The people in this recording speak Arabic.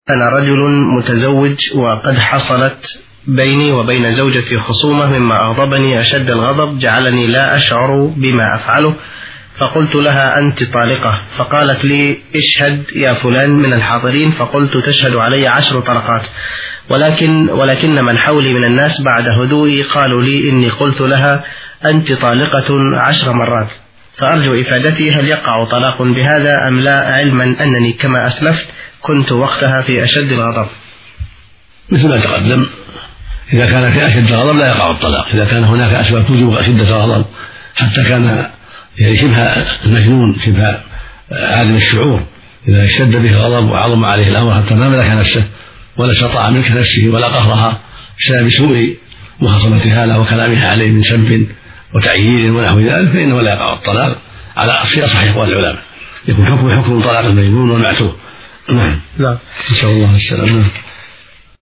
أنا رجل متزوج وقد حصلت بيني وبين زوجتي خصومة مما أغضبني أشد الغضب جعلني لا أشعر بما أفعله، فقلت لها أنت طالقة، فقالت لي اشهد يا فلان من الحاضرين، فقلت تشهد علي 10 طلقات، ولكن من حولي من الناس بعد هدوئي قالوا لي إني قلت لها أنت طالقة 10 مرات، فأرجو إفادتي هل يقع طلاق بهذا أم لا، علما أنني كما أسلفت كنت وقتها في أشد الغضب. مثل ما تقدم، إذا كان في أشد الغضب لا يقع الطلاق، إذا كان هناك أسباب توجب أشد الغضب حتى كان يعني شبه المجنون شبه عادم الشعور، إذا اشتد به الغضب وعظم عليه الأمر حتى ما ملك نفسه ولا استطاع ملك نفسه ولا قهرها بسبب سوء مخاصمتها له وكلامها عليه من سب وتعيير ونحو ذلك، فإنه لا يقع الطلاق على أصح أقوال العلماء، يكون حكم طلاق المجنون والمعتوه. نعم. نعم. نسأل الله السلامة.